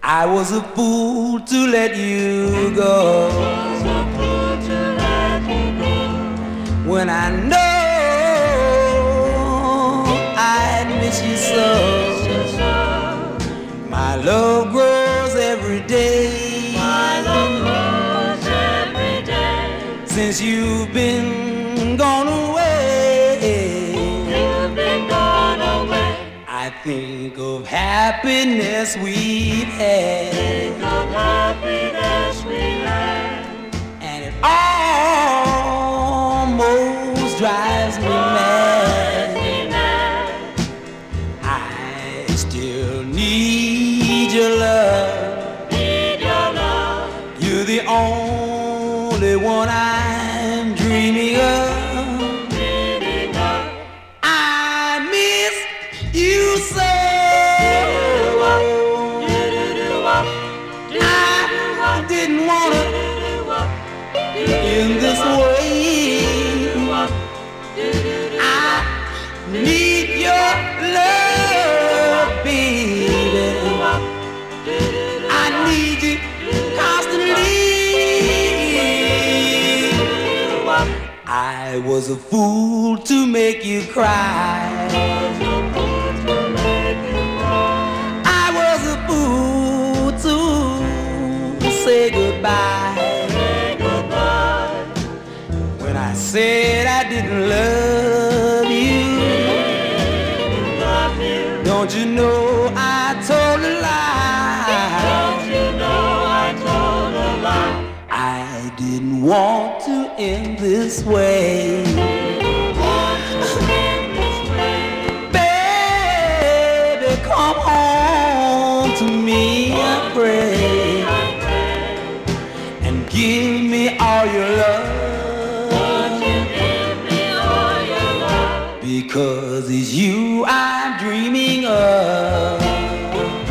I was a fool to let you go. When I know I'd miss you so. My love grows every day. Since you've been gone away. I think of happiness we've had. And it almost drives me mad. I still need your love. You're the only one I'm dreaming of. I miss you so. I didn't want to in this way. I need your love, baby. I need you constantly. I was a fool to make you cry. I was a fool to say goodbye. When I said I didn't love you, don't you know I told a lie? I didn't want to end this way. Baby, come home to me, I pray, and give me all your love. Because it's you I'm dreaming of.